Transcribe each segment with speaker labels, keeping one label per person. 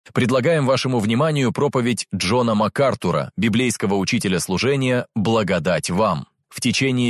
Speaker 1: Предлагаем вашему вниманию проповедь Джона МакАртура, библейского учителя служения «Благодать вам». В течение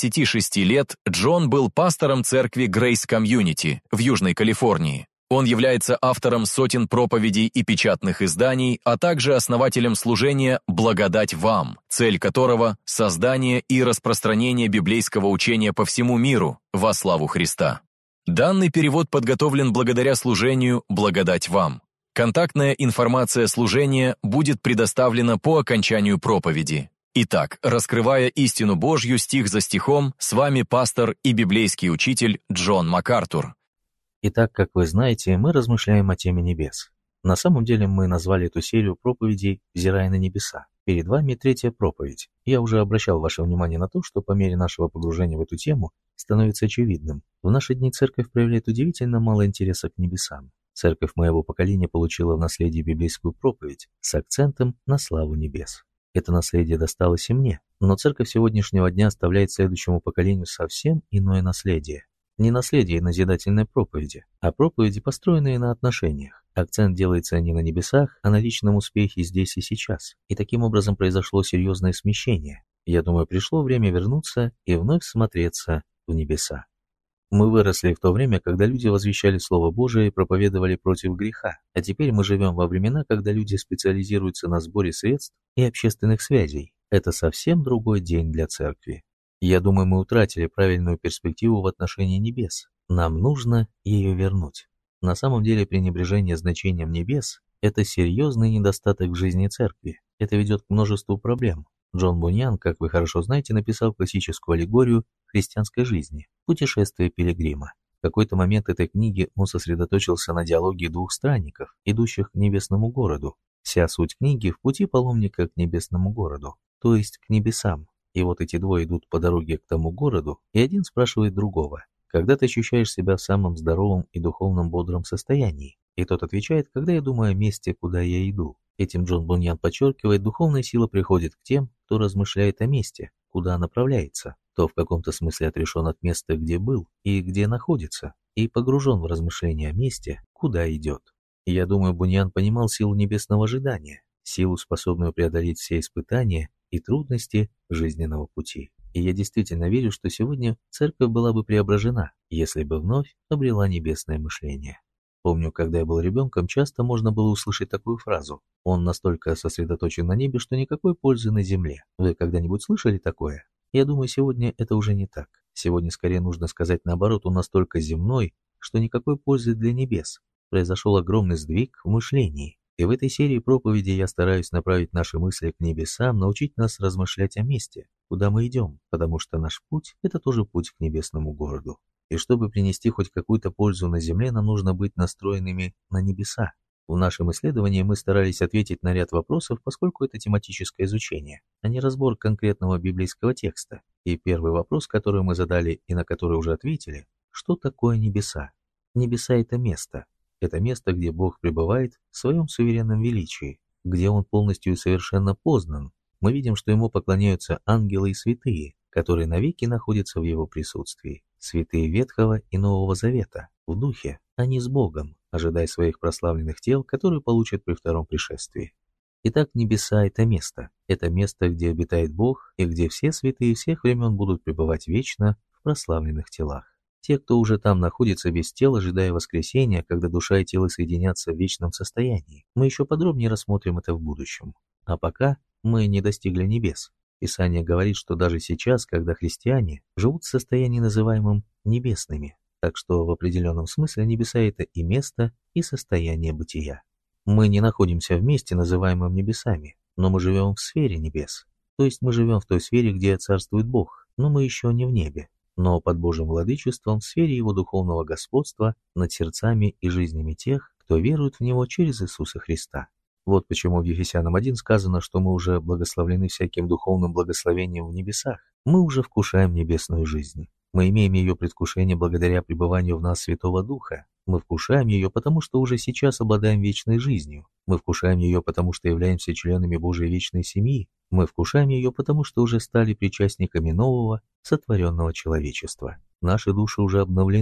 Speaker 1: 56 лет Джон был пастором церкви Grace Community в Южной Калифорнии. Он является автором сотен проповедей и печатных изданий, а также основателем служения «Благодать вам», цель которого – создание и распространение библейского учения по всему миру во славу Христа. Данный перевод подготовлен благодаря служению «Благодать вам». Контактная информация служения будет предоставлена по окончанию проповеди. Итак, раскрывая истину Божью стих за стихом, с вами пастор и библейский учитель Джон МакАртур.
Speaker 2: Итак, как вы знаете, мы размышляем о теме небес. На самом деле мы назвали эту серию проповедей «Взирая на небеса». Перед вами третья проповедь. Я уже обращал ваше внимание на то, что по мере нашего погружения в эту тему становится очевидным. В наши дни церковь проявляет удивительно мало интереса к небесам. Церковь моего поколения получила в наследие библейскую проповедь с акцентом на славу небес. Это наследие досталось и мне, но церковь сегодняшнего дня оставляет следующему поколению совсем иное наследие. Не наследие назидательной проповеди, а проповеди, построенные на отношениях. Акцент делается не на небесах, а на личном успехе здесь и сейчас. И таким образом произошло серьезное смещение. Я думаю, пришло время вернуться и вновь смотреться в небеса. Мы выросли в то время, когда люди возвещали Слово Божие и проповедовали против греха, а теперь мы живем во времена, когда люди специализируются на сборе средств и общественных связей. Это совсем другой день для церкви. Я думаю, мы утратили правильную перспективу в отношении небес. Нам нужно ее вернуть. На самом деле пренебрежение значением небес – это серьезный недостаток в жизни церкви. Это ведет к множеству проблем. Джон Буньян, как вы хорошо знаете, написал классическую аллегорию христианской жизни «Путешествие пилигрима». В какой-то момент этой книги он сосредоточился на диалоге двух странников, идущих к небесному городу. Вся суть книги в пути паломника к небесному городу, то есть к небесам. И вот эти двое идут по дороге к тому городу, и один спрашивает другого: «Когда ты ощущаешь себя в самом здоровом и духовном бодром состоянии?» И тот отвечает: «Когда я думаю о месте, куда я иду». Этим Джон Буньян подчеркивает, духовная сила приходит к тем, кто размышляет о месте, куда направляется, кто в каком-то смысле отрешен от места, где был и где находится, и погружен в размышления о месте, куда идет. И я думаю, Буньян понимал силу небесного ожидания, силу, способную преодолеть все испытания и трудности жизненного пути. И я действительно верю, что сегодня церковь была бы преображена, если бы вновь обрела небесное мышление. Помню, когда я был ребенком, часто можно было услышать такую фразу: «Он настолько сосредоточен на небе, что никакой пользы на земле». Вы когда-нибудь слышали такое? Я думаю, сегодня это уже не так. Сегодня скорее нужно сказать наоборот: он настолько земной, что никакой пользы для небес. Произошел огромный сдвиг в мышлении. И в этой серии проповедей я стараюсь направить наши мысли к небесам, научить нас размышлять о месте, куда мы идем, потому что наш путь – это тоже путь к небесному городу. И чтобы принести хоть какую-то пользу на земле, нам нужно быть настроенными на небеса. В нашем исследовании мы старались ответить на ряд вопросов, поскольку это тематическое изучение, а не разбор конкретного библейского текста. И первый вопрос, который мы задали и на который уже ответили: что такое небеса? Небеса – это место. Это место, где Бог пребывает в своем суверенном величии, где Он полностью и совершенно познан. Мы видим, что Ему поклоняются ангелы и святые, которые навеки находятся в Его присутствии. Святые Ветхого и Нового Завета, в духе, а не с Богом, ожидая своих прославленных тел, которые получат при втором пришествии. Итак, небеса – это место, где обитает Бог и где все святые всех времен будут пребывать вечно в прославленных телах. Те, кто уже там находится без тела, ожидая воскресения, когда душа и тело соединятся в вечном состоянии. Мы еще подробнее рассмотрим это в будущем. А пока мы не достигли небес. Писание говорит, что даже сейчас, когда христиане живут в состоянии, называемом небесными, так что в определенном смысле небеса – это и место, и состояние бытия. Мы не находимся в месте, называемом небесами, но мы живем в сфере небес. То есть мы живем в той сфере, где царствует Бог, но мы еще не в небе, но под Божьим владычеством в сфере Его духовного господства над сердцами и жизнями тех, кто верует в Него через Иисуса Христа. Вот почему в Ефесянам 1 сказано, что мы уже благословлены всяким духовным благословением в небесах. Мы уже вкушаем небесную жизнь. Мы имеем ее предвкушение благодаря пребыванию в нас Святого Духа. Мы вкушаем ее, потому что уже сейчас обладаем вечной жизнью. Мы вкушаем ее, потому что являемся членами Божьей вечной семьи. Мы вкушаем ее, потому что уже стали причастниками нового, сотворенного человечества. Наши души уже обновлены.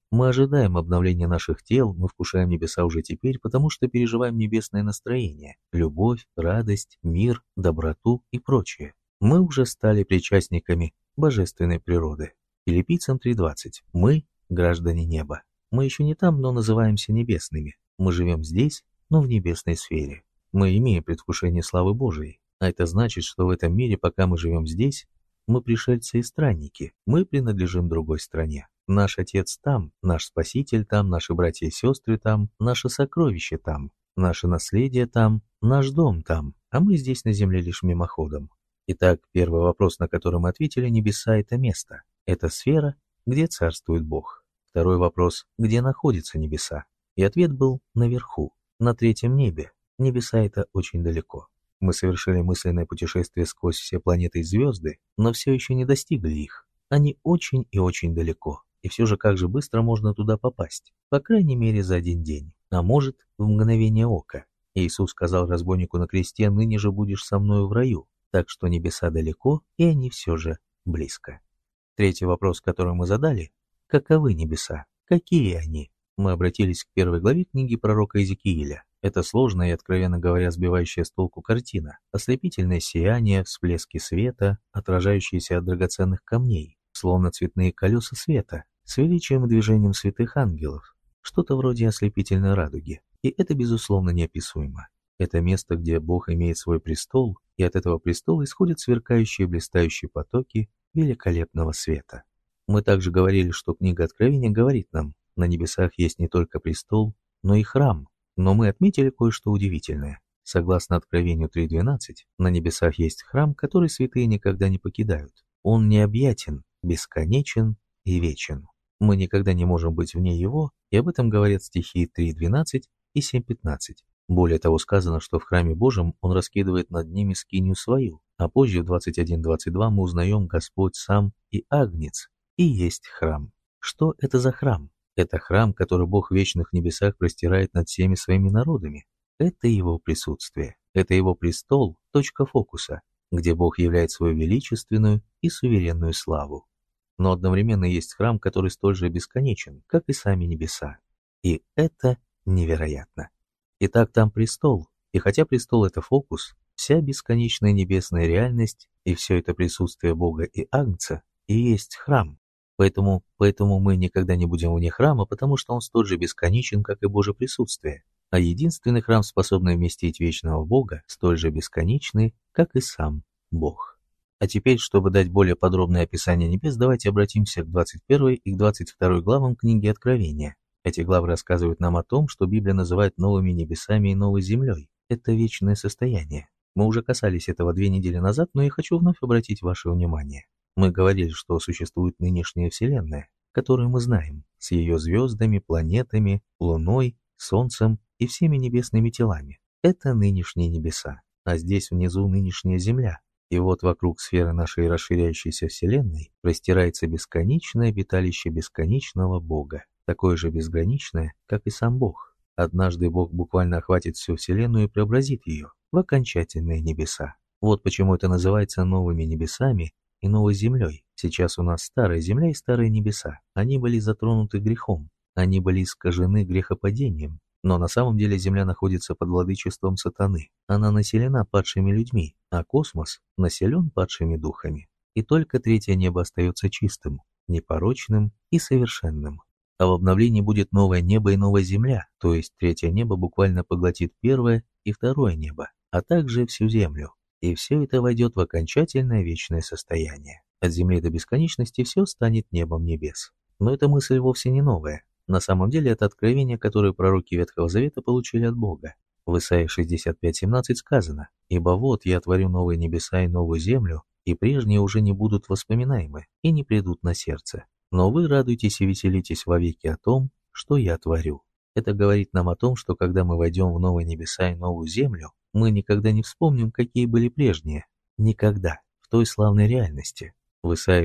Speaker 2: Мы ожидаем обновления наших тел, мы вкушаем небеса уже теперь, потому что переживаем небесное настроение, любовь, радость, мир, доброту и прочее. Мы уже стали причастниками божественной природы. Филиппийцам 3:20. Мы – граждане неба. Мы еще не там, но называемся небесными. Мы живем здесь, но в небесной сфере. Мы имеем предвкушение славы Божией. А это значит, что в этом мире, пока мы живем здесь, мы пришельцы и странники, мы принадлежим другой стране. Наш Отец там, наш Спаситель там, наши братья и сестры там, наше сокровище там, наше наследие там, наш дом там, а мы здесь на земле лишь мимоходом. Итак, первый вопрос, на который мы ответили: небеса – это место, это сфера, где царствует Бог. Второй вопрос – где находятся небеса? И ответ был: наверху, на третьем небе. Небеса – это очень далеко. Мы совершили мысленное путешествие сквозь все планеты и звезды, но все еще не достигли их. Они очень и очень далеко. И все же как же быстро можно туда попасть? По крайней мере за один день, а может в мгновение ока. Иисус сказал разбойнику на кресте: «Ныне же будешь со мною в раю». Так что небеса далеко, и они все же близко. Третий вопрос, который мы задали: каковы небеса? Какие они? Мы обратились к первой главе книги пророка Иезекииля. Это сложная и, откровенно говоря, сбивающая с толку картина. Ослепительное сияние, всплески света, отражающиеся от драгоценных камней, словно цветные колеса света, с величием и движением святых ангелов. Что-то вроде ослепительной радуги. И это, безусловно, неописуемо. Это место, где Бог имеет свой престол, и от этого престола исходят сверкающие блистающие потоки великолепного света. Мы также говорили, что книга Откровения говорит нам: на небесах есть не только престол, но и храм. Но мы отметили кое-что удивительное. Согласно Откровению 3:12, на небесах есть храм, который святые никогда не покидают. Он необъятен, бесконечен и вечен. Мы никогда не можем быть вне его, и об этом говорят стихи 3:12 и 7:15. Более того, сказано, что в храме Божьем он раскидывает над ними скинию свою, а позже в 21:22 мы узнаем: Господь сам и Агнец, и есть храм. Что это за храм? Это храм, который Бог в вечных небесах простирает над всеми своими народами. Это его присутствие, это его престол, точка фокуса, где Бог являет свою величественную и суверенную славу. Но одновременно есть храм, который столь же бесконечен, как и сами небеса. И это невероятно. Итак, там престол, и хотя престол — это фокус, вся бесконечная небесная реальность и все это присутствие Бога и Агнца и есть храм. Поэтому мы никогда не будем вне храма, потому что он столь же бесконечен, как и Божье присутствие. А единственный храм, способный вместить вечного Бога, столь же бесконечный, как и сам Бог. А теперь, чтобы дать более подробное описание небес, давайте обратимся к 21 и к 22 главам книги Откровения. Эти главы рассказывают нам о том, что Библия называет новыми небесами и новой землей. Это вечное состояние. Мы уже касались этого 2 недели назад, но я хочу вновь обратить ваше внимание. Мы говорили, что существует нынешняя Вселенная, которую мы знаем, с ее звездами, планетами, Луной, Солнцем и всеми небесными телами. Это нынешние небеса, а здесь внизу нынешняя Земля. И вот вокруг сферы нашей расширяющейся Вселенной простирается бесконечное обиталище бесконечного Бога, такое же безграничное, как и сам Бог. Однажды Бог буквально охватит всю Вселенную и преобразит ее в окончательные небеса. Вот почему это называется новыми небесами и новой землей. Сейчас у нас старая земля и старые небеса. Они были затронуты грехом, они были искажены грехопадением. Но на самом деле Земля находится под владычеством сатаны. Она населена падшими людьми, а космос населен падшими духами. И только третье небо остается чистым, непорочным и совершенным. А в обновлении будет новое небо и новая земля, то есть третье небо буквально поглотит первое и второе небо, а также всю землю. И все это войдет в окончательное вечное состояние. От земли до бесконечности все станет небом небес. Но эта мысль вовсе не новая. На самом деле это откровение, которое пророки Ветхого Завета получили от Бога. В Исаии 65:17 сказано: «Ибо вот я творю новые небеса и новую землю, и прежние уже не будут воспоминаемы и не придут на сердце. Но вы радуйтесь и веселитесь вовеки о том, что я творю». Это говорит нам о том, что когда мы войдем в новые небеса и новую землю, мы никогда не вспомним, какие были прежние. Никогда. В той славной реальности. В Исаии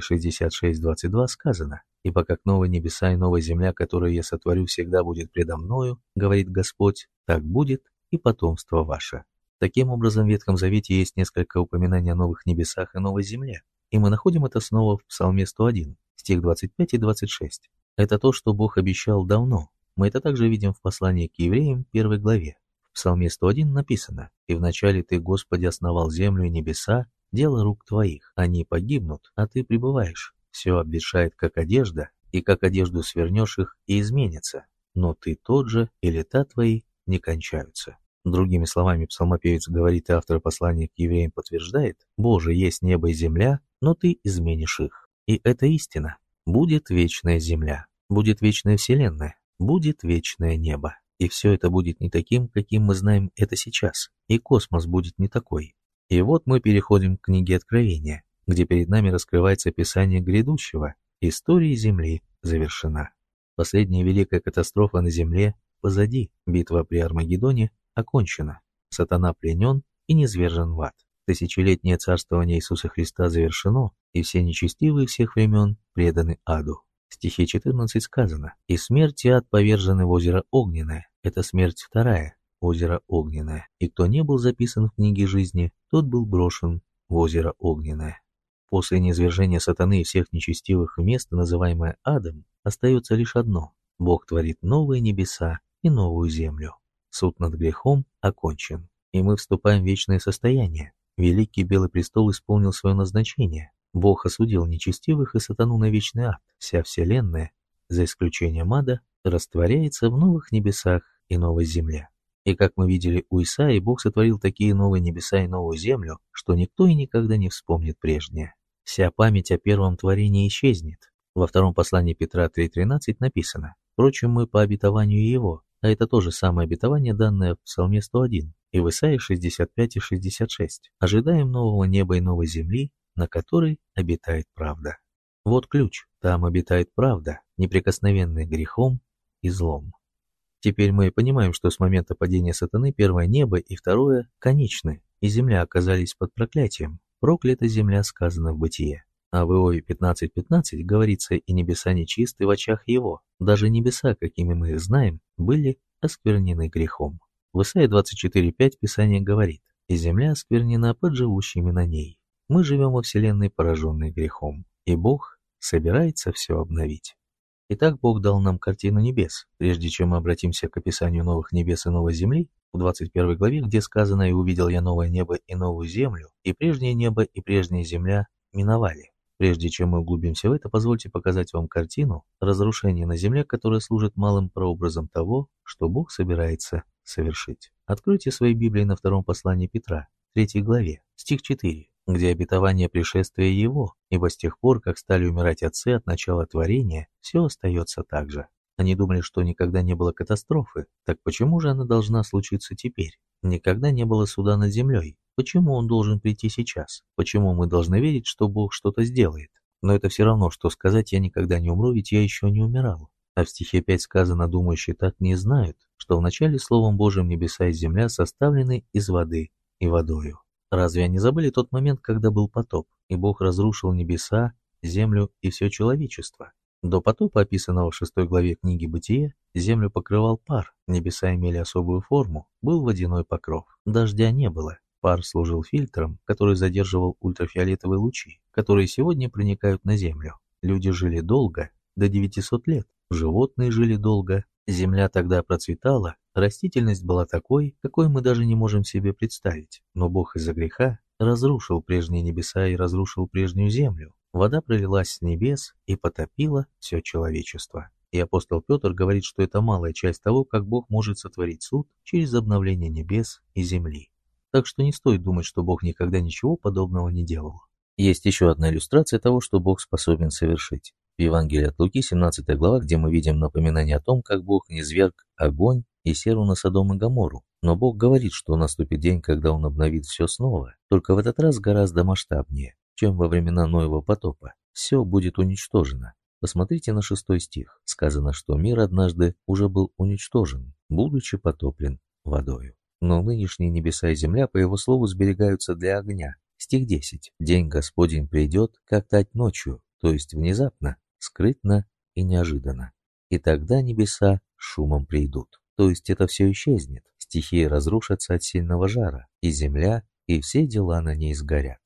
Speaker 2: 66:22 сказано: «Ибо как новые небеса и новая земля, которую я сотворю, всегда будет предо мною, говорит Господь, так будет и потомство ваше». Таким образом, в Ветхом Завете есть несколько упоминаний о новых небесах и новой земле. И мы находим это снова в Псалме 101, стих 25 и 26. Это то, что Бог обещал давно. Мы это также видим в послании к евреям, 1 главе. В Псалме 101 написано: «И вначале Ты, Господи, основал землю и небеса, дело рук Твоих. Они погибнут, а Ты пребываешь. Все обветшает, как одежда, и как одежду свернешь их, и изменится. Но Ты тот же, и лета Твои не кончаются». Другими словами, псалмопевец говорит, и автор послания к евреям подтверждает: «Боже, есть небо и земля, но Ты изменишь их». И это истина. Будет вечная земля, будет вечная вселенная, будет вечное небо. И все это будет не таким, каким мы знаем это сейчас. И космос будет не такой. И вот мы переходим к книге Откровения, где перед нами раскрывается описание грядущего. История Земли завершена. Последняя великая катастрофа на Земле позади. Битва при Армагеддоне окончена. Сатана пленен и низвержен в ад. Тысячелетнее царствование Иисуса Христа завершено, и все нечестивые всех времен преданы аду. В стихе 14 сказано: «И смерть и ад повержены в озеро Огненное». Это смерть вторая, озеро Огненное. «И кто не был записан в книге жизни, тот был брошен в озеро Огненное». После низвержения сатаны и всех нечестивых в место, называемое адом, остается лишь одно: Бог творит новые небеса и новую землю. Суд над грехом окончен, и мы вступаем в вечное состояние. Великий Белый престол исполнил свое назначение. Бог осудил нечестивых и сатану на вечный ад. Вся вселенная, за исключением ада, растворяется в новых небесах и новой земле. И как мы видели у Исаии, Бог сотворил такие новые небеса и новую землю, что никто и никогда не вспомнит прежнее. Вся память о первом творении исчезнет. Во втором послании Петра 3:13 написано: «Впрочем, мы по обетованию Его», а это то же самое обетование, данное в Псалме 101, и в Исаии 65 и 66, «ожидаем нового неба и новой земли, на которой обитает правда». Вот ключ: там обитает правда, неприкосновенная грехом и злом. Теперь мы понимаем, что с момента падения сатаны первое небо и второе конечны, и земля оказались под проклятием. «Проклята земля», сказано в Бытие. А в Иове 15:15 говорится: «И небеса нечисты в очах его». Даже небеса, какими мы их знаем, были осквернены грехом. В Исаии 24:5 Писание говорит: «И земля осквернена под живущими на ней». Мы живем во вселенной, пораженной грехом, и Бог собирается все обновить. Итак, Бог дал нам картину небес. Прежде чем мы обратимся к описанию новых небес и новой земли, в 21 главе, где сказано: «И увидел я новое небо и новую землю, и прежнее небо и прежняя земля миновали». Прежде чем мы углубимся в это, позвольте показать вам картину разрушения на земле, которая служит малым прообразом того, что Бог собирается совершить. Откройте свои Библии на втором послании Петра, 3 главе, стих 4, где обетование пришествия Его, ибо с тех пор, как стали умирать отцы от начала творения, все остается так же. Они думали, что никогда не было катастрофы. Так почему же она должна случиться теперь? Никогда не было суда над землей. Почему он должен прийти сейчас? Почему мы должны верить, что Бог что-то сделает? Но это все равно, что сказать: «Я никогда не умру, ведь я еще не умирал». А в стихе 5 сказано: «Думающие так не знают, что вначале Словом Божьим небеса и земля составлены из воды и водою». Разве они забыли тот момент, когда был потоп, и Бог разрушил небеса, землю и все человечество? До потопа, описанного в 6 главе книги Бытие, землю покрывал пар, небеса имели особую форму, был водяной покров. Дождя не было. Пар служил фильтром, который задерживал ультрафиолетовые лучи, которые сегодня проникают на землю. Люди жили долго, до 900 лет. Животные жили долго. Земля тогда процветала, растительность была такой, какой мы даже не можем себе представить. Но Бог из-за греха разрушил прежние небеса и разрушил прежнюю землю. Вода пролилась с небес и потопила все человечество. И апостол Петр говорит, что это малая часть того, как Бог может сотворить суд через обновление небес и земли. Так что не стоит думать, что Бог никогда ничего подобного не делал. Есть еще одна иллюстрация того, что Бог способен совершить. В Евангелии от Луки, 17 глава, где мы видим напоминание о том, как Бог низверг огонь и серу на Содом и Гоморру. Но Бог говорит, что наступит день, когда Он обновит все снова, только в этот раз гораздо масштабнее, чем во времена Ноева потопа. Все будет уничтожено. Посмотрите на 6 стих. Сказано, что мир однажды уже был уничтожен, будучи потоплен водою. Но нынешние небеса и земля, по Его слову, сберегаются для огня. Стих 10. «День Господень придет, как тать ночью», то есть внезапно, скрытно и неожиданно. И тогда небеса шумом придут. То есть это все исчезнет. Стихии разрушатся от сильного жара, и земля, и все дела на ней сгорят.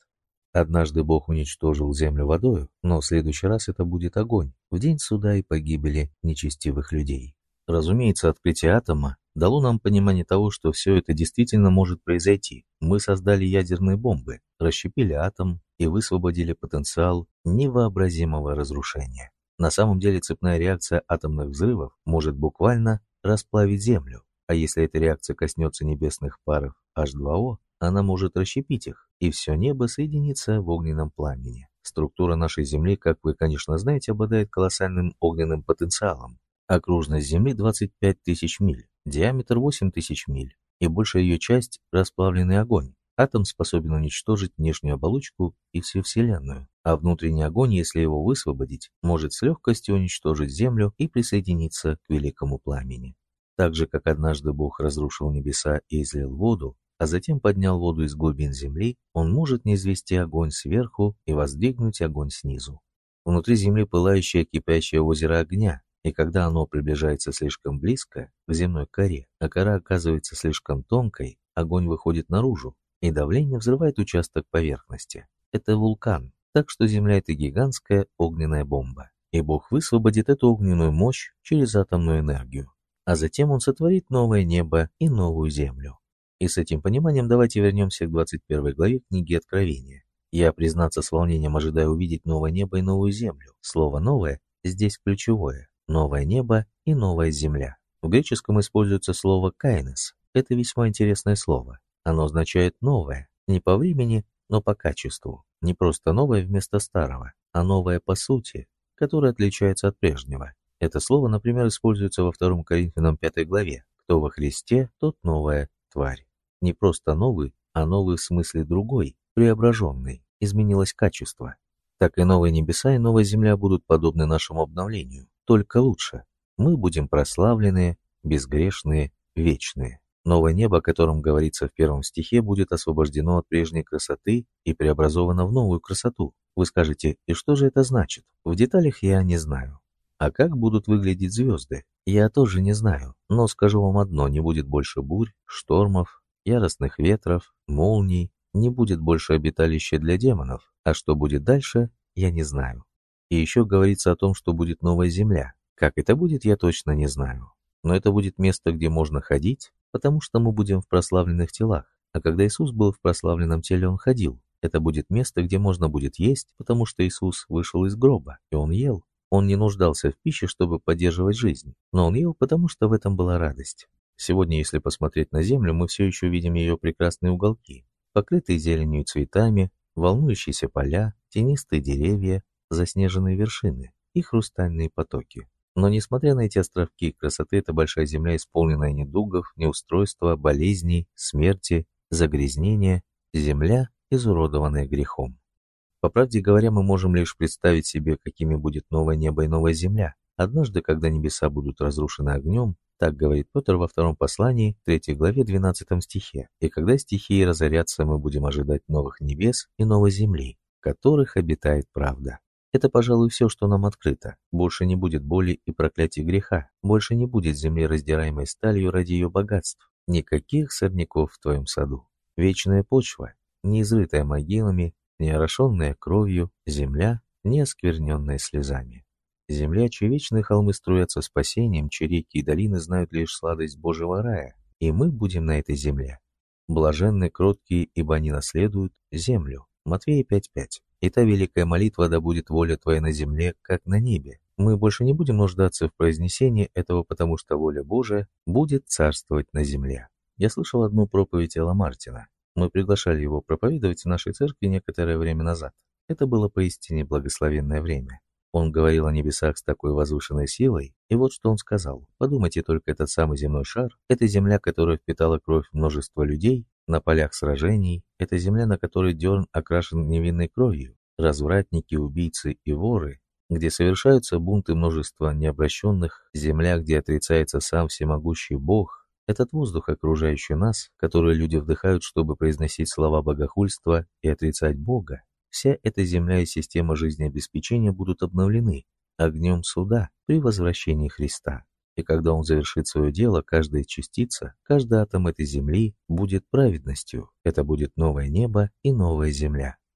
Speaker 2: Однажды Бог уничтожил землю водою, но в следующий раз это будет огонь, в день суда и погибели нечестивых людей. Разумеется, открытие атома дало нам понимание того, что все это действительно может произойти. Мы создали ядерные бомбы, расщепили атом и высвободили потенциал невообразимого разрушения. На самом деле цепная реакция атомных взрывов может буквально расплавить Землю, а если эта реакция коснется небесных паров H2O, она может расщепить их, и все небо соединится в огненном пламени. Структура нашей Земли, как вы, конечно, знаете, обладает колоссальным огненным потенциалом. Окружность Земли 25 тысяч миль, диаметр 8 тысяч миль, и большая ее часть – расплавленный огонь. Атом способен уничтожить внешнюю оболочку и всю Вселенную, а внутренний огонь, если его высвободить, может с легкостью уничтожить Землю и присоединиться к великому пламени. Так же, как однажды Бог разрушил небеса и излил воду, а затем поднял воду из глубин земли, он может низвести огонь сверху и воздвигнуть огонь снизу. Внутри земли пылающее кипящее озеро огня, и когда оно приближается слишком близко к земной коре, а кора оказывается слишком тонкой, огонь выходит наружу, и давление взрывает участок поверхности. Это вулкан, так что Земля — это гигантская огненная бомба, и Бог высвободит эту огненную мощь через атомную энергию, а затем Он сотворит новое небо и новую землю. И с этим пониманием давайте вернемся к 21 главе книги Откровения. Я, признаться, с волнением ожидаю увидеть новое небо и новую землю. Слово «новое» здесь ключевое. Новое небо и новая земля. В греческом используется слово «кайнес». Это весьма интересное слово. Оно означает «новое», не по времени, но по качеству. Не просто новое вместо старого, а новое по сути, которое отличается от прежнего. Это слово, например, используется во 2 Коринфянам 5 главе. «Кто во Христе, тот новая тварь». Не просто новый, а новый в смысле другой, преображенный, изменилось качество. Так и новые небеса и новая земля будут подобны нашему обновлению, только лучше. Мы будем прославленные, безгрешные, вечные. Новое небо, о котором говорится в 1 стихе, будет освобождено от прежней красоты и преобразовано в новую красоту. Вы скажете, и что же это значит? В деталях я не знаю. А как будут выглядеть звезды? Я тоже не знаю, но скажу вам одно, не будет больше бурь, штормов, яростных ветров, молний, не будет больше обиталища для демонов, а что будет дальше, я не знаю. И еще говорится о том, что будет новая земля. Как это будет, я точно не знаю. Но это будет место, где можно ходить, потому что мы будем в прославленных телах. А когда Иисус был в прославленном теле, Он ходил. Это будет место, где можно будет есть, потому что Иисус вышел из гроба, и Он ел. Он не нуждался в пище, чтобы поддерживать жизнь, но Он ел, потому что в этом была радость. Сегодня, если посмотреть на землю, мы все еще видим ее прекрасные уголки, покрытые зеленью и цветами, волнующиеся поля, тенистые деревья, заснеженные вершины и хрустальные потоки. Но несмотря на эти островки красоты, эта большая земля, исполненная недугов, неустройства, болезней, смерти, загрязнения, земля, изуродованная грехом. По правде говоря, мы можем лишь представить себе, какими будет новое небо и новая земля. Однажды, когда небеса будут разрушены огнем, так говорит Петр во 2 послании, 3 главе, 12 стихе. И когда стихии разорятся, мы будем ожидать новых небес и новой земли, в которых обитает правда. Это, пожалуй, все, что нам открыто. Больше не будет боли и проклятий греха. Больше не будет земли, раздираемой сталью ради ее богатств. Никаких сорняков в твоем саду. Вечная почва, не изрытая могилами, не орошенная кровью, земля, не оскверненная слезами. Земля, чьи вечные холмы струятся спасением, чьи реки и долины знают лишь сладость Божьего рая, и мы будем на этой земле. Блаженны кроткие, ибо они наследуют землю. Матфея 5:5. И та великая молитва: да будет воля Твоя на земле, как на небе. Мы больше не будем нуждаться в произнесении этого, потому что воля Божия будет царствовать на земле. Я слышал одну проповедь Элла Мартина. Мы приглашали его проповедовать в нашей церкви некоторое время назад. Это было поистине благословенное время. Он говорил о небесах с такой возвышенной силой, и вот что он сказал. Подумайте только, этот самый земной шар, это земля, которая впитала кровь множества людей на полях сражений, это земля, на которой дерн окрашен невинной кровью, развратники, убийцы и воры, где совершаются бунты множества необращенных, земля, где отрицается сам всемогущий Бог, этот воздух, окружающий нас, который люди вдыхают, чтобы произносить слова богохульства и отрицать Бога, вся эта земля и система жизнеобеспечения будут обновлены огнем суда при возвращении Христа. И когда Он завершит свое дело, каждая частица, каждый атом этой земли будет праведностью. Это будет новое небо и новая земля.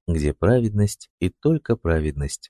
Speaker 2: где праведность и только праведность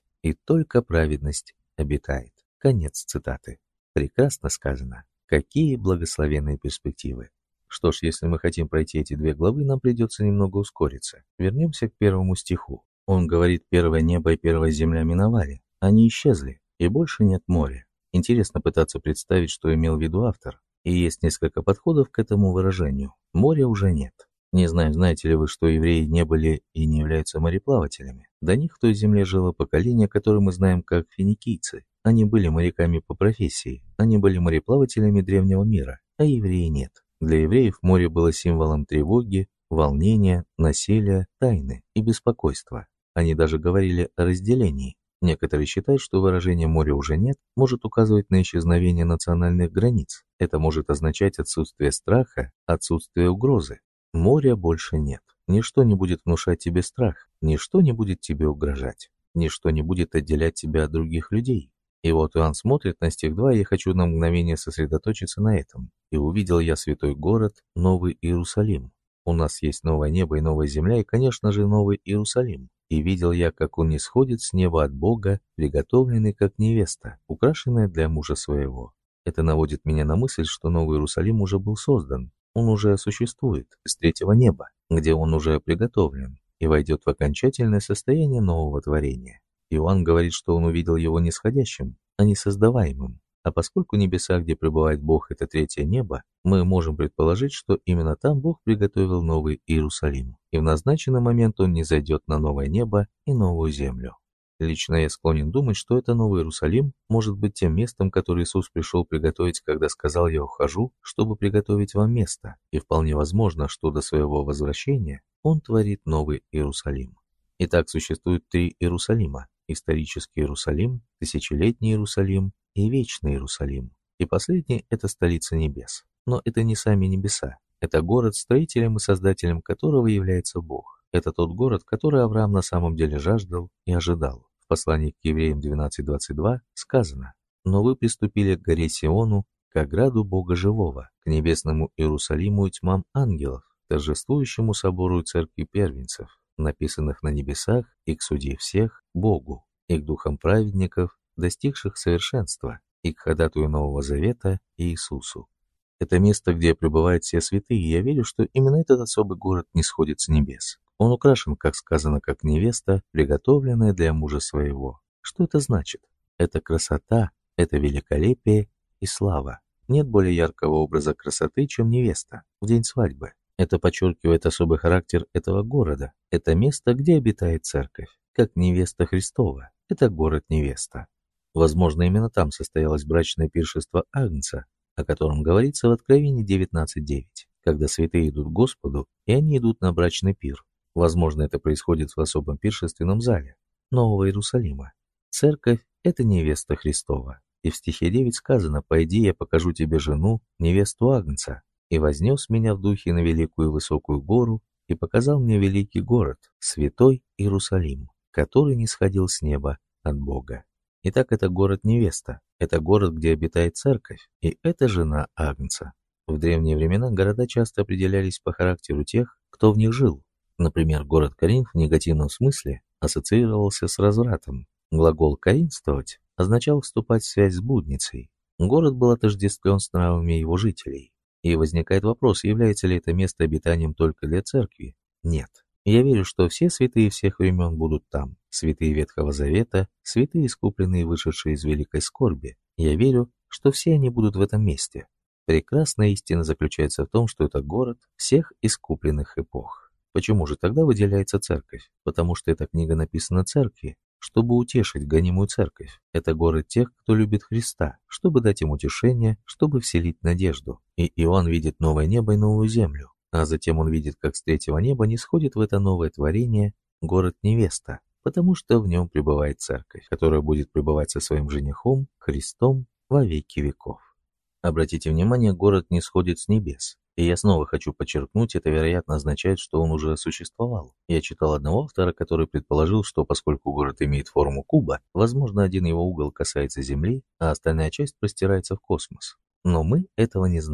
Speaker 2: обитает. Конец цитаты. Прекрасно сказано. Какие благословенные перспективы. Что ж, если мы хотим пройти эти 2 главы, нам придется немного ускориться. Вернемся к 1 стиху. Он говорит, первое небо и первая земля миновали. Они исчезли, и больше нет моря. Интересно пытаться представить, что имел в виду автор. И есть несколько подходов к этому выражению. Моря уже нет. Не знаю, знаете ли вы, что евреи не были и не являются мореплавателями. До них в той земле жило поколение, которое мы знаем как финикийцы. Они были моряками по профессии, они были мореплавателями древнего мира, а евреи нет. Для евреев море было символом тревоги, волнения, насилия, тайны и беспокойства. Они даже говорили о разделении. Некоторые считают, что выражение «моря уже нет» может указывать на исчезновение национальных границ. Это может означать отсутствие страха, отсутствие угрозы. Моря больше нет. Ничто не будет внушать тебе страх, ничто не будет тебе угрожать, ничто не будет отделять тебя от других людей. И вот Иоанн смотрит на стих 2, и я хочу на мгновение сосредоточиться на этом. «И увидел я святой город, Новый Иерусалим». У нас есть новое небо и новая земля, и, конечно же, Новый Иерусалим. «И видел я, как он нисходит с неба от Бога, приготовленный как невеста, украшенная для мужа своего». Это наводит меня на мысль, что Новый Иерусалим уже был создан. Он уже существует с 3-го неба, где он уже приготовлен, и войдет в окончательное состояние нового творения. Иоанн говорит, что он увидел его нисходящим, а не создаваемым. А поскольку небеса, где пребывает Бог, это 3-е небо, мы можем предположить, что именно там Бог приготовил Новый Иерусалим, и в назначенный момент он низойдет на новое небо и новую землю. Лично я склонен думать, что это Новый Иерусалим может быть тем местом, которое Иисус пришел приготовить, когда сказал: «Я ухожу, чтобы приготовить вам место», и вполне возможно, что до своего возвращения он творит Новый Иерусалим. Итак, существует 3 Иерусалима: исторический Иерусалим, тысячелетний Иерусалим и вечный Иерусалим. И последний – это столица небес. Но это не сами небеса. Это город, строителем и создателем которого является Бог. Это тот город, который Авраам на самом деле жаждал и ожидал. В послании к Евреям 12:22 сказано: «Но вы приступили к горе Сиону, к ограду Бога живого, к небесному Иерусалиму и тьмам ангелов, торжествующему собору церкви первенцев, написанных на небесах, и к судье всех, Богу, и к духам праведников, достигших совершенства, и к ходатаю Нового Завета Иисусу». Это место, где пребывают все святые, и я верю, что именно этот особый город нисходит с небес. Он украшен, как сказано, как невеста, приготовленная для мужа своего. Что это значит? Это красота, это великолепие и слава. Нет более яркого образа красоты, чем невеста в день свадьбы. Это подчеркивает особый характер этого города. Это место, где обитает церковь, как невеста Христова. Это город-невеста. Возможно, именно там состоялось брачное пиршество Агнца, о котором говорится в Откровении 19:9, когда святые идут к Господу, и они идут на брачный пир. Возможно, это происходит в особом пиршественном зале Нового Иерусалима. Церковь – это невеста Христова. И в стихе 9 сказано: «Пойди, я покажу тебе жену, невесту Агнца». И вознес меня в духе на великую высокую гору, и показал мне великий город, святой Иерусалим, который нисходил с неба от Бога. Итак, это город-невеста, это город, где обитает церковь, и это жена Агнца. В древние времена города часто определялись по характеру тех, кто в них жил. Например, город Коринф в негативном смысле ассоциировался с развратом. Глагол «коринствовать» означал вступать в связь с блудницей. Город был отождествлен с нравами его жителей. И возникает вопрос, является ли это место обитанием только для церкви? Нет. Я верю, что все святые всех времен будут там. Святые Ветхого Завета, святые, искупленные, вышедшие из великой скорби. Я верю, что все они будут в этом месте. Прекрасная истина заключается в том, что это город всех искупленных эпох. Почему же тогда выделяется церковь? Потому что эта книга написана церкви, чтобы утешить гонимую церковь. Это город тех, кто любит Христа, чтобы дать им утешение, чтобы вселить надежду. И Иоанн видит новое небо и новую землю. А затем он видит, как с 3-го неба нисходит в это новое творение город-невеста, потому что в нем пребывает церковь, которая будет пребывать со своим женихом, Христом, во веки веков. Обратите внимание, город нисходит с небес. И я снова хочу подчеркнуть, это, вероятно, означает, что он уже существовал. Я читал одного автора, который предположил, что поскольку город имеет форму куба, возможно, один его угол касается Земли, а остальная часть простирается в космос. Но мы этого не знаем.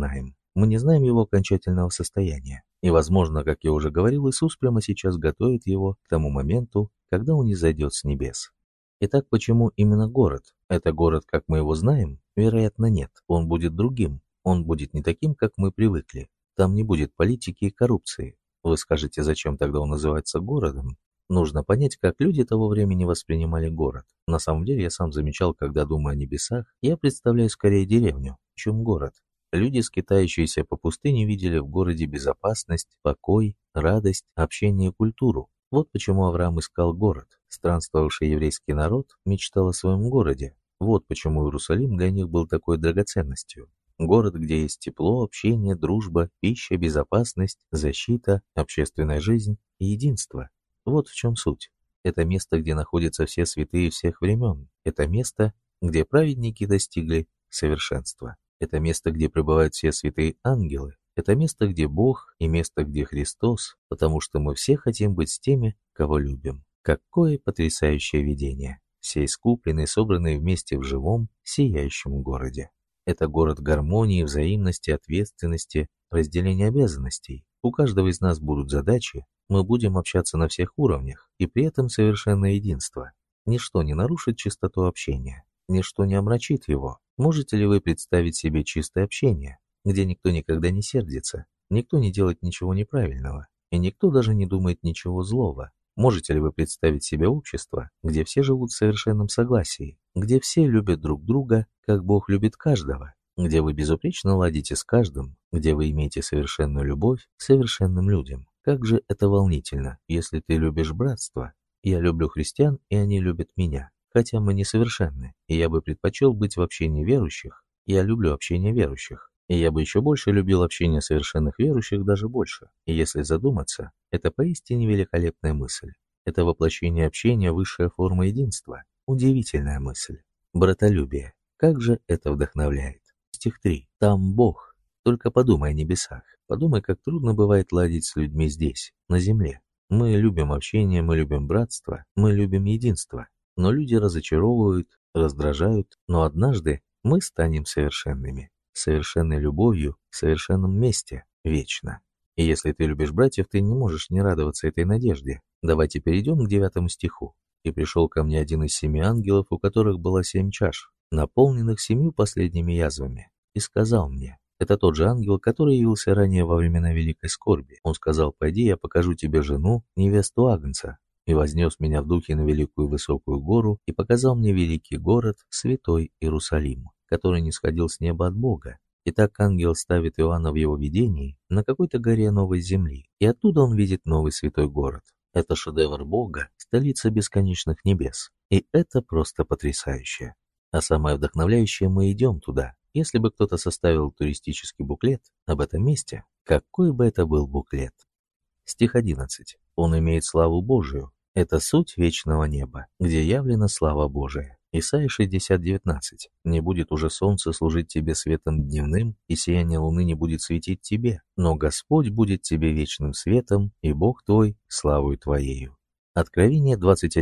Speaker 2: Мы не знаем его окончательного состояния. И, возможно, как я уже говорил, Иисус прямо сейчас готовит его к тому моменту, когда он низведет с небес. Итак, почему именно город? Это город, как мы его знаем? Вероятно, нет. Он будет другим. Он будет не таким, как мы привыкли. Там не будет политики и коррупции. Вы скажете, зачем тогда он называется городом? Нужно понять, как люди того времени воспринимали город. На самом деле, я сам замечал, когда думаю о небесах, я представляю скорее деревню, чем город. Люди, скитающиеся по пустыне, видели в городе безопасность, покой, радость, общение и культуру. Вот почему Авраам искал город. Странствовавший еврейский народ мечтал о своем городе. Вот почему Иерусалим для них был такой драгоценностью. Город, где есть тепло, общение, дружба, пища, безопасность, защита, общественная жизнь и единство. Вот в чем суть. Это место, где находятся все святые всех времен. Это место, где праведники достигли совершенства. Это место, где пребывают все святые ангелы. Это место, где Бог, и место, где Христос, потому что мы все хотим быть с теми, кого любим. Какое потрясающее видение! Все искупленные, собранные вместе в живом, сияющем городе. Это город гармонии, взаимности, ответственности, разделения обязанностей. У каждого из нас будут задачи, мы будем общаться на всех уровнях, и при этом совершенное единство. Ничто не нарушит чистоту общения, ничто не омрачит его. Можете ли вы представить себе чистое общение, где никто никогда не сердится, никто не делает ничего неправильного, и никто даже не думает ничего злого? Можете ли вы представить себе общество, где все живут в совершенном согласии, где все любят друг друга, как Бог любит каждого, где вы безупречно ладите с каждым, где вы имеете совершенную любовь к совершенным людям? Как же это волнительно, если ты любишь братство. Я люблю христиан, и они любят меня, хотя мы несовершенны, и я бы предпочел быть в общении верующих. Я люблю общение верующих, и я бы еще больше любил общение совершенных верующих, даже больше. И если задуматься, это поистине великолепная мысль. Это воплощение общения, высшая форма единства. Удивительная мысль. Братолюбие. Как же это вдохновляет. Стих 3. Там Бог. Только подумай о небесах. Подумай, как трудно бывает ладить с людьми здесь, на земле. Мы любим общение, мы любим братство, мы любим единство. Но люди разочаровывают, раздражают, но однажды мы станем совершенными. Совершенной любовью, в совершенном месте, вечно. И если ты любишь братьев, ты не можешь не радоваться этой надежде. Давайте перейдем к 9 стиху. «И пришел ко мне один из 7 ангелов, у которых было 7 чаш, наполненных 7 последними язвами, и сказал мне». Это тот же ангел, который явился ранее во времена Великой Скорби. Он сказал: «Пойди, я покажу тебе жену, невесту Агнца». И вознес меня в духе на великую высокую гору, и показал мне великий город, святой Иерусалим, который нисходил с неба от Бога. И так ангел ставит Иоанна в его видении на какой-то горе новой земли, и оттуда он видит новый святой город. Это шедевр Бога, столица бесконечных небес. И это просто потрясающе. А самое вдохновляющее, мы идем туда. Если бы кто-то составил туристический буклет об этом месте, какой бы это был буклет? Стих 11. Он имеет славу Божию. Это суть вечного неба, где явлена слава Божия. Исайя 60:19. Не будет уже солнце служить тебе светом дневным, и сияние луны не будет светить тебе, но Господь будет тебе вечным светом, и Бог твой славою твоею. Откровение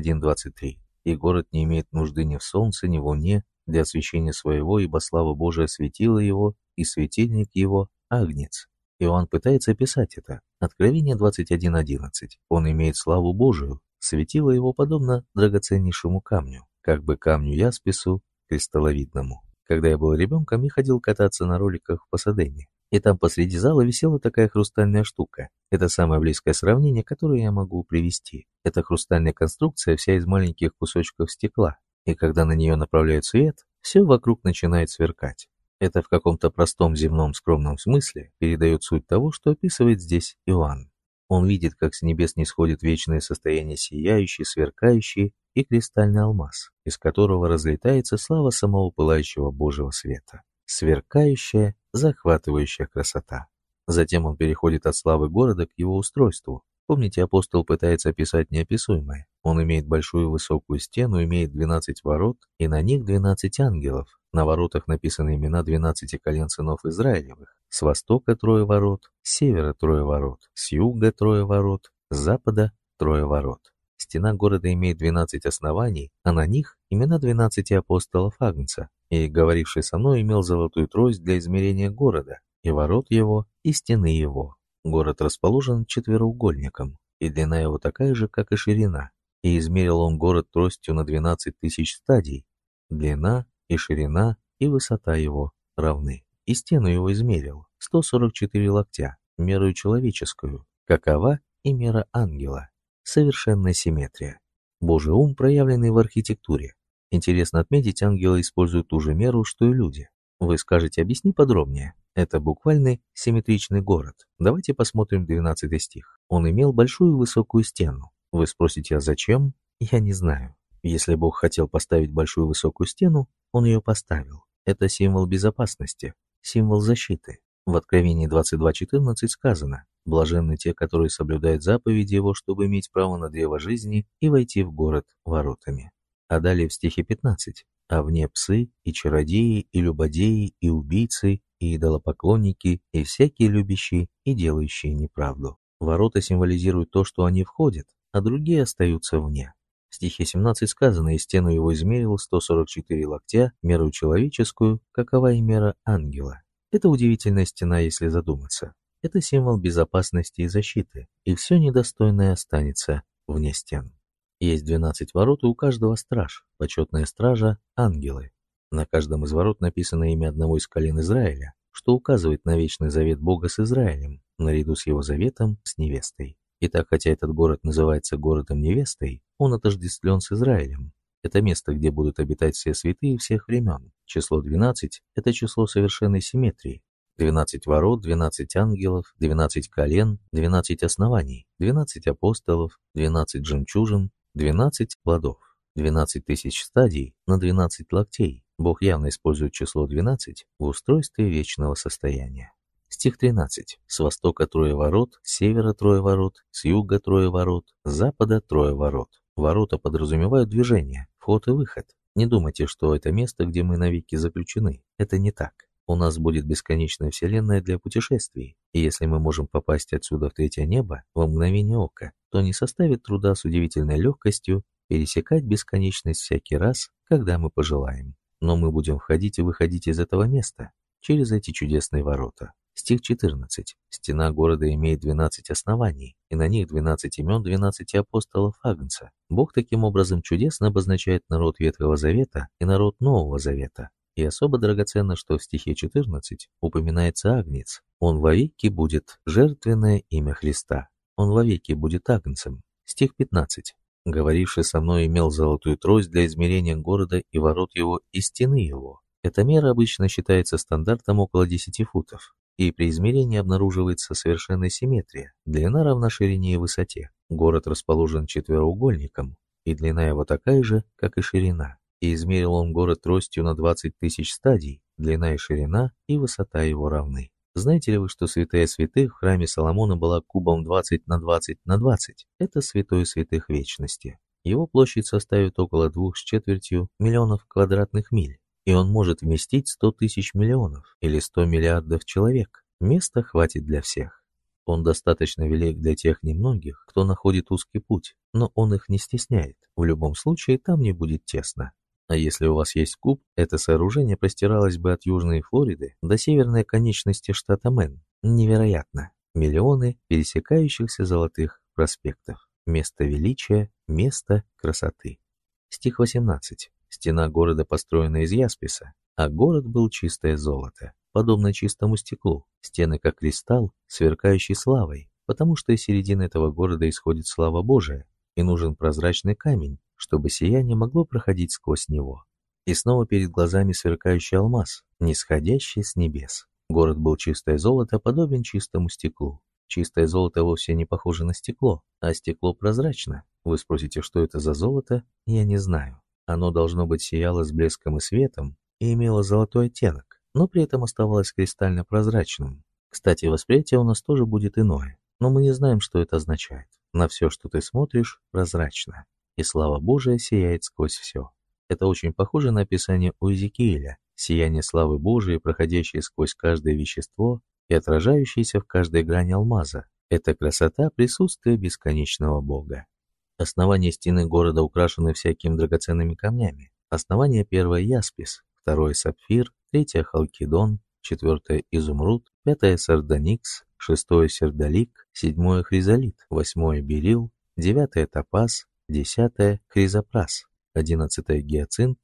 Speaker 2: 21:23. И город не имеет нужды ни в солнце, ни в луне для освещения своего, ибо слава Божия осветила его, и светильник его — Агнец. Иоанн пытается описать это. Откровение 21:11. Он имеет славу Божию, светило его подобно драгоценнейшему камню, как бы камню яспису кристалловидному. Когда я был ребенком, я ходил кататься на роликах в Пасадене, и там посреди зала висела такая хрустальная штука. Это самое близкое сравнение, которое я могу привести. Это хрустальная конструкция, вся из маленьких кусочков стекла, и когда на нее направляют свет, все вокруг начинает сверкать. Это в каком-то простом земном скромном смысле передает суть того, что описывает здесь Иоанн. Он видит, как с небес нисходит вечное состояние сияющий, сверкающий и кристальный алмаз, из которого разлетается слава самого пылающего Божьего света. Сверкающая, захватывающая красота. Затем он переходит от славы города к его устройству. Помните, апостол пытается описать неописуемое. Он имеет большую высокую стену, имеет 12 ворот, и на них 12 ангелов. На воротах написаны имена 12 колен сынов Израилевых. С востока 3 ворот, с севера 3 ворот, с юга 3 ворот, с запада 3 ворот. Стена города имеет 12 оснований, а на них имена 12 апостолов Агнца. И, говоривший со мной, имел золотую трость для измерения города, и ворот его, и стены его. Город расположен четвероугольником, и длина его такая же, как и ширина. И измерил он город тростью на 12 тысяч стадий. Длина и ширина и высота его равны. И стену его измерил 144 локтя, мерою человеческую, какова и мера ангела. Совершенная симметрия. Божий ум, проявленный в архитектуре. Интересно отметить, ангелы используют ту же меру, что и люди. Вы скажете, объясни подробнее. Это буквальный симметричный город. Давайте посмотрим 12 стих. Он имел большую высокую стену. Вы спросите, а зачем? Я не знаю. Если Бог хотел поставить большую высокую стену, Он ее поставил. Это символ безопасности, символ защиты. В Откровении 22:14 сказано: «Блаженны те, которые соблюдают заповеди Его, чтобы иметь право на древо жизни и войти в город воротами». А далее в стихе 15: «А вне псы, и чародеи, и любодеи, и убийцы, и идолопоклонники, и всякие любящие и делающие неправду». Ворота символизируют то, что они входят, а другие остаются вне. В стихе 17 сказано: «И стену его измерил 144 локтя, меру человеческую, какова и мера ангела». Это удивительная стена, если задуматься. Это символ безопасности и защиты, и все недостойное останется вне стен. Есть 12 ворот, и у каждого страж, почетная стража – ангелы. На каждом из ворот написано имя одного из колен Израиля, что указывает на вечный завет Бога с Израилем, наряду с его заветом с невестой. Итак, хотя этот город называется городом невестой, он отождествлен с Израилем. Это место, где будут обитать все святые всех времен. Число 12 – это число совершенной симметрии. 12 ворот, 12 ангелов, 12 колен, 12 оснований, 12 апостолов, 12 жемчужин, 12 плодов, 12 тысяч стадий на 12 локтей. Бог явно использует число 12 в устройстве вечного состояния. Стих 13. С востока 3 ворот, с севера 3 ворот, с юга 3 ворот, с запада 3 ворот. Ворота подразумевают движение, вход и выход. Не думайте, что это место, где мы навеки заключены. Это не так. У нас будет бесконечная вселенная для путешествий, и если мы можем попасть отсюда в третье небо во мгновение ока, то не составит труда с удивительной легкостью пересекать бесконечность всякий раз, когда мы пожелаем. Но мы будем входить и выходить из этого места через эти чудесные ворота. Стих 14. Стена города имеет 12 оснований, и на них 12 имен 12 апостолов Агнца. Бог таким образом чудесно обозначает народ Ветхого Завета и народ Нового Завета. И особо драгоценно, что в стихе 14 упоминается Агнец. Он вовеки будет жертвенное имя Христа. Он вовеки будет Агнцем. Стих 15. Говоривший со мной имел золотую трость для измерения города и ворот его и стены его. Эта мера обычно считается стандартом около 10 футов. И при измерении обнаруживается совершенная симметрия. Длина равна ширине и высоте. Город расположен четвероугольником, и длина его такая же, как и ширина. И измерил он город тростью на 20 тысяч стадий, длина и ширина, и высота его равны. Знаете ли вы, что святая святых в храме Соломона была кубом 20 на 20 на 20? Это святой святых вечности. Его площадь составит около 2,25 миллионов квадратных миль. И он может вместить 100 тысяч миллионов или 100 миллиардов человек. Места хватит для всех. Он достаточно велик для тех немногих, кто находит узкий путь, но он их не стесняет. В любом случае там не будет тесно. А если у вас есть куб, это сооружение простиралось бы от Южной Флориды до северной конечности штата Мэн. Невероятно. Миллионы пересекающихся золотых проспектов. Место величия, место красоты. Стих 18. Стена города построена из ясписа, а город был чистое золото, подобно чистому стеклу, стены как кристалл, сверкающий славой, потому что из середины этого города исходит слава Божия, и нужен прозрачный камень, чтобы сияние могло проходить сквозь него. И снова перед глазами сверкающий алмаз, нисходящий с небес. Город был чистое золото, подобен чистому стеклу. Чистое золото вовсе не похоже на стекло, а стекло прозрачно. Вы спросите, что это за золото? Я не знаю. Оно, должно быть, сияло с блеском и светом и имело золотой оттенок, но при этом оставалось кристально прозрачным. Кстати, восприятие у нас тоже будет иное, но мы не знаем, что это означает. На все, что ты смотришь, прозрачно, и слава Божия сияет сквозь все. Это очень похоже на описание у Иезекииля, сияние славы Божией, проходящее сквозь каждое вещество и отражающееся в каждой грани алмаза. Это красота присутствия бесконечного Бога. Основания стены города украшены всякими драгоценными камнями. Основание первое — яспис, второе — сапфир, третье — халкидон, четвертое — изумруд, 5 сардоникс, 6 сердолик, 7 хризолит, 8 берил, 9 топаз, 10 хризопрас, 11 гиацинт,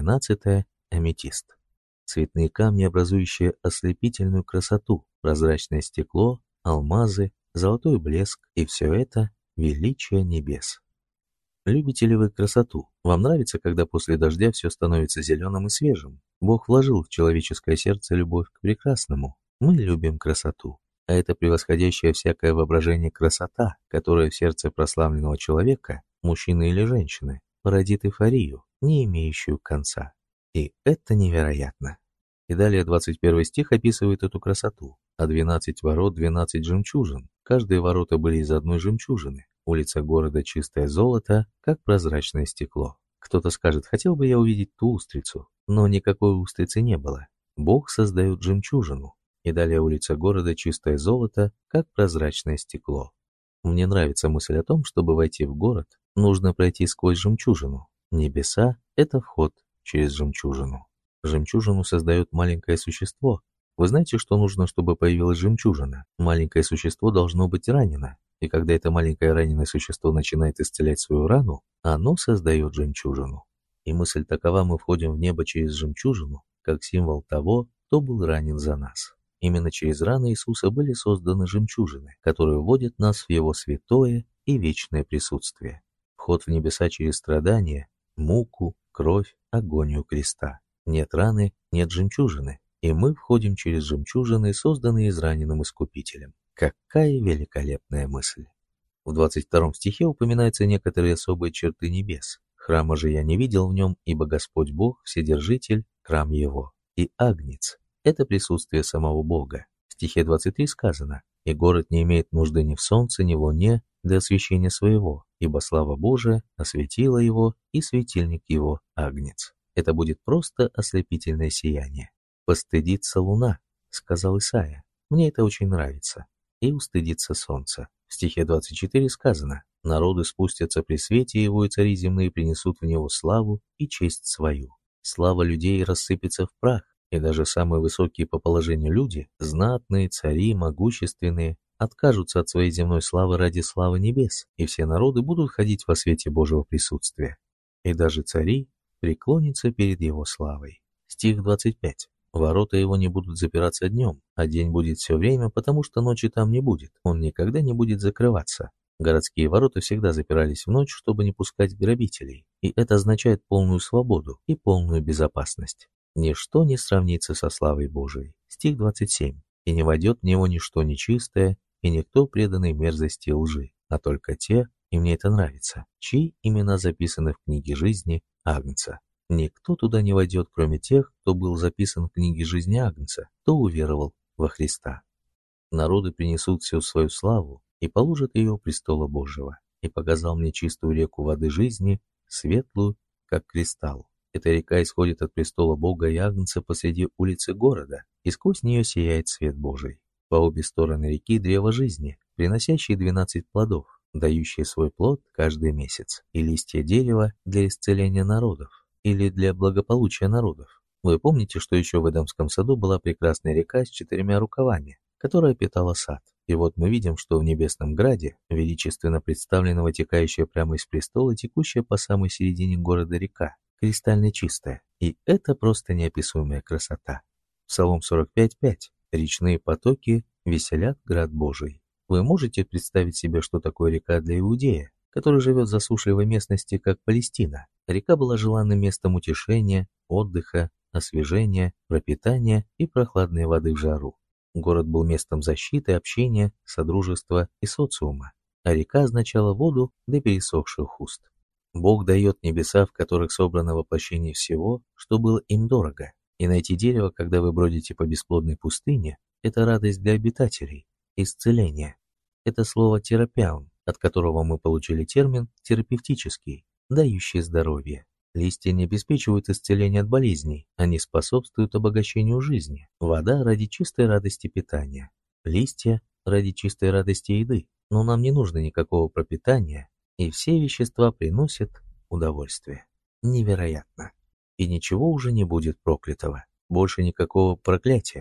Speaker 2: 12 аметист. Цветные камни, образующие ослепительную красоту, прозрачное стекло, алмазы, золотой блеск, и все это — величие небес. Любите ли вы красоту? Вам нравится, когда после дождя все становится зеленым и свежим? Бог вложил в человеческое сердце любовь к прекрасному. Мы любим красоту. А это превосходящая всякое воображение красота, которая в сердце прославленного человека, мужчины или женщины, породит эйфорию, не имеющую конца. И это невероятно. И далее 21 стих описывает эту красоту. А 12 ворот, 12 жемчужин. Каждые ворота были из одной жемчужины. Улица города чистое золото, как прозрачное стекло. Кто-то скажет: хотел бы я увидеть ту устрицу. Но никакой устрицы не было. Бог создает жемчужину. И далее улица города чистое золото, как прозрачное стекло. Мне нравится мысль о том, чтобы войти в город, нужно пройти сквозь жемчужину. Небеса — это вход через жемчужину. Жемчужину создает маленькое существо. Вы знаете, что нужно, чтобы появилась жемчужина? Маленькое существо должно быть ранено. И когда это маленькое раненое существо начинает исцелять свою рану, оно создает жемчужину. И мысль такова: мы входим в небо через жемчужину, как символ того, кто был ранен за нас. Именно через раны Иисуса были созданы жемчужины, которые вводят нас в Его святое и вечное присутствие. Вход в небеса через страдания, муку, кровь, агонию креста. Нет раны, нет жемчужины, и мы входим через жемчужины, созданные израненным Искупителем. Какая великолепная мысль! В 22 стихе упоминаются некоторые особые черты небес. «Храма же я не видел в нем, ибо Господь Бог, Вседержитель, храм Его». И Агнец — это присутствие самого Бога. В стихе 23 сказано: «И город не имеет нужды ни в солнце, ни в луне для освещения своего, ибо слава Божия осветила его, и светильник его — Агнец». Это будет просто ослепительное сияние. «Постыдится луна», — сказал Исаия. Мне это очень нравится. «И устыдится солнце». В стихе 24 сказано: «Народы спустятся при свете его, и цари земные принесут в него славу и честь свою». Слава людей рассыпется в прах, и даже самые высокие по положению люди, знатные, цари, могущественные, откажутся от своей земной славы ради славы небес, и все народы будут ходить во свете Божьего присутствия. И даже цари преклонятся перед его славой. Стих 25. Ворота его не будут запираться днем, а день будет все время, потому что ночи там не будет. Он никогда не будет закрываться. Городские ворота всегда запирались в ночь, чтобы не пускать грабителей, и это означает полную свободу и полную безопасность. Ничто не сравнится со славой Божией. Стих 27. «И не войдет в него ничто нечистое, и никто преданный мерзости и лжи, а только те, и мне это нравится, чьи имена записаны в книге жизни Агнца. Никто туда не войдет, кроме тех, кто был записан в книге жизни Агнца, кто уверовал во Христа. Народы принесут всю свою славу и положат ее у престола Божьего. И показал мне чистую реку воды жизни, светлую, как кристалл. Эта река исходит от престола Бога и Агнца посреди улицы города, и сквозь нее сияет свет Божий. По обе стороны реки древо жизни, приносящие 12 плодов, дающие свой плод каждый месяц, и листья дерева для исцеления народов, или для благополучия народов. Вы помните, что еще в Эдемском саду была прекрасная река с 4 рукавами, которая питала сад. И вот мы видим, что в Небесном Граде величественно представлена вытекающая прямо из престола, текущая по самой середине города река, кристально чистая. И это просто неописуемая красота. Псалом 45:5. «Речные потоки веселят град Божий». Вы можете представить себе, что такое река для Иудея, который живет в засушливой местности, как Палестина? Река была желанным местом утешения, отдыха, освежения, пропитания и прохладной воды в жару. Город был местом защиты, общения, содружества и социума, а река означала воду для пересохших уст. Бог дает небеса, в которых собрано воплощение всего, что было им дорого. И найти дерево, когда вы бродите по бесплодной пустыне, это радость для обитателей, исцеление. Это слово «терапиаун», от которого мы получили термин «терапевтический», дающий здоровье. Листья не обеспечивают исцеление от болезней, они способствуют обогащению жизни. Вода ради чистой радости питания. Листья ради чистой радости еды. Но нам не нужно никакого пропитания, и все вещества приносят удовольствие. Невероятно. И ничего уже не будет проклятого. Больше никакого проклятия.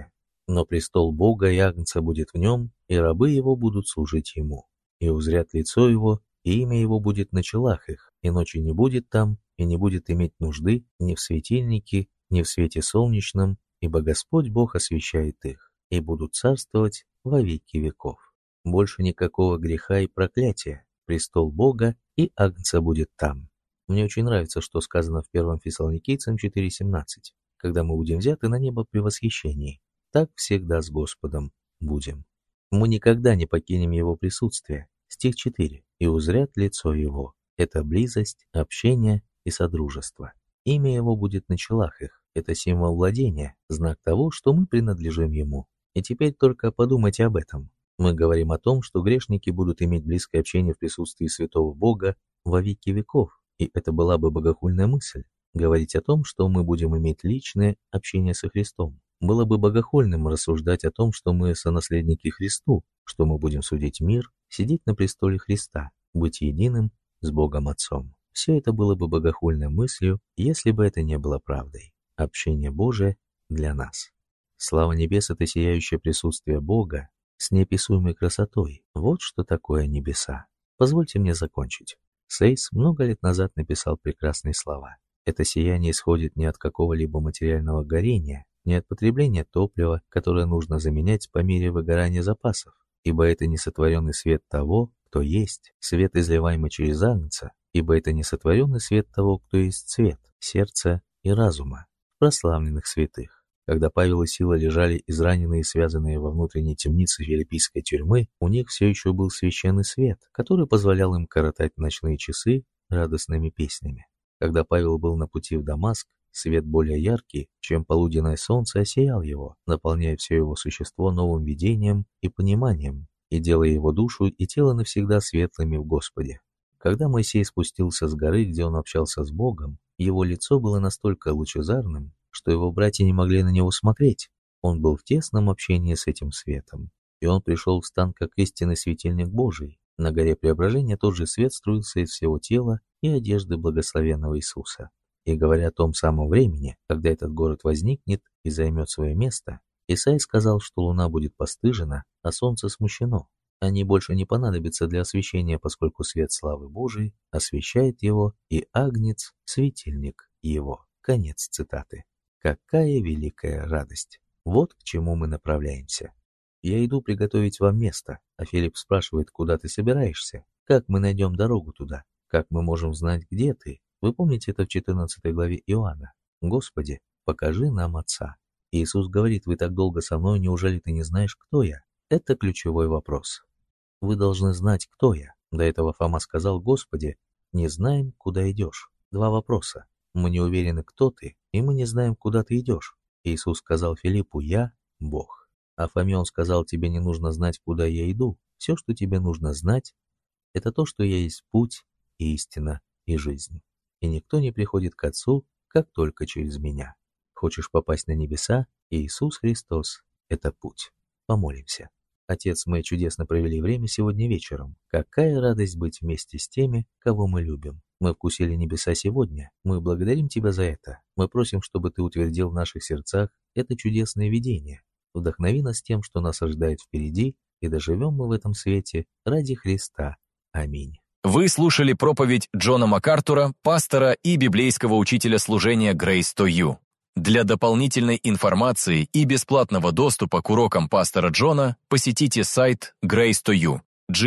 Speaker 2: Но престол Бога и Агнца будет в нем, и рабы его будут служить ему. И узрят лицо его, и имя его будет на челах их, и ночи не будет там, и не будет иметь нужды ни в светильнике, ни в свете солнечном, ибо Господь Бог освящает их, и будут царствовать во веки веков. Больше никакого греха и проклятия, престол Бога и Агнца будет там. Мне очень нравится, что сказано в 1 Фессалоникийцам 4:17, когда мы будем взяты на небо при восхищении. Так всегда с Господом будем. Мы никогда не покинем Его присутствие. Стих 4. «И узрят лицо Его». Это близость, общение и содружество. Имя Его будет на челах их. Это символ владения, знак того, что мы принадлежим Ему. И теперь только подумайте об этом. Мы говорим о том, что грешники будут иметь близкое общение в присутствии святого Бога во веки веков. И это была бы богохульная мысль. Говорить о том, что мы будем иметь личное общение со Христом. Было бы богохульным рассуждать о том, что мы сонаследники Христу, что мы будем судить мир, сидеть на престоле Христа, быть единым с Богом Отцом. Все это было бы богохульной мыслью, если бы это не было правдой. Общение Божие для нас. Слава небес — это сияющее присутствие Бога с неописуемой красотой. Вот что такое небеса. Позвольте мне закончить. Сейс много лет назад написал прекрасные слова. Это сияние исходит не от какого-либо материального горения, не от потребления топлива, которое нужно заменять по мере выгорания запасов, ибо это не сотворенный свет того, кто есть, свет, изливаемый через Агнца, ибо это не сотворенный свет того, кто есть свет, сердца и разума, прославленных святых. Когда Павел и Сила лежали израненные и связанные во внутренней темнице филиппийской тюрьмы, у них все еще был священный свет, который позволял им коротать ночные часы радостными песнями. Когда Павел был на пути в Дамаск, свет более яркий, чем полуденное солнце, осиял его, наполняя все его существо новым видением и пониманием, и делая его душу и тело навсегда светлыми в Господе. Когда Моисей спустился с горы, где он общался с Богом, его лицо было настолько лучезарным, что его братья не могли на него смотреть. Он был в тесном общении с этим светом, и он пришел в стан как истинный светильник Божий. На горе Преображения тот же свет струился из всего тела и одежды благословенного Иисуса. И говоря о том самом времени, когда этот город возникнет и займет свое место, Исаия сказал, что луна будет постыжена, а солнце смущено. Они больше не понадобятся для освещения, поскольку свет славы Божией освещает его, и Агнец — светильник его. Конец цитаты. Какая великая радость! Вот к чему мы направляемся. Я иду приготовить вам место, а Филипп спрашивает, куда ты собираешься? Как мы найдем дорогу туда? Как мы можем знать, где ты? Вы помните это в 14 главе Иоанна? Господи, покажи нам Отца. Иисус говорит, вы так долго со мной, неужели ты не знаешь, кто я? Это ключевой вопрос. Вы должны знать, кто я. До этого Фома сказал, Господи, не знаем, куда идешь. Два вопроса. Мы не уверены, кто ты, и мы не знаем, куда ты идешь. Иисус сказал Филиппу, я Бог. А Фоме он сказал, тебе не нужно знать, куда я иду. Все, что тебе нужно знать, это то, что я есть путь, и истина, и жизнь. И никто не приходит к Отцу, как только через меня. Хочешь попасть на небеса? Иисус Христос — это путь. Помолимся. Отец, мы чудесно провели время сегодня вечером. Какая радость быть вместе с теми, кого мы любим. Мы вкусили небеса сегодня. Мы благодарим Тебя за это. Мы просим, чтобы Ты утвердил в наших сердцах это чудесное видение. Вдохнови нас тем, что нас ожидает впереди, и доживем мы в этом свете ради Христа. Аминь.
Speaker 1: Вы слушали проповедь Джона МакАртура, пастора и библейского учителя служения Grace to You. Для дополнительной информации и бесплатного доступа к урокам пастора Джона посетите сайт Grace to You,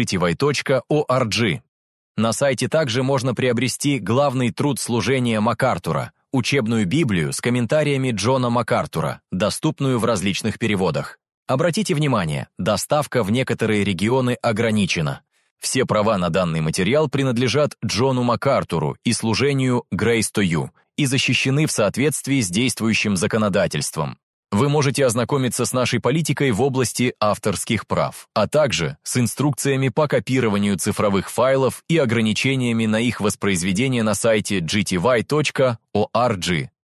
Speaker 1: gty.org. На сайте также можно приобрести главный труд служения МакАртура, учебную Библию с комментариями Джона МакАртура, доступную в различных переводах. Обратите внимание, доставка в некоторые регионы ограничена. Все права на данный материал принадлежат Джону МакАртуру и служению Grace to You и защищены в соответствии с действующим законодательством. Вы можете ознакомиться с нашей политикой в области авторских прав, а также с инструкциями по копированию цифровых файлов и ограничениями на их воспроизведение на сайте gty.org.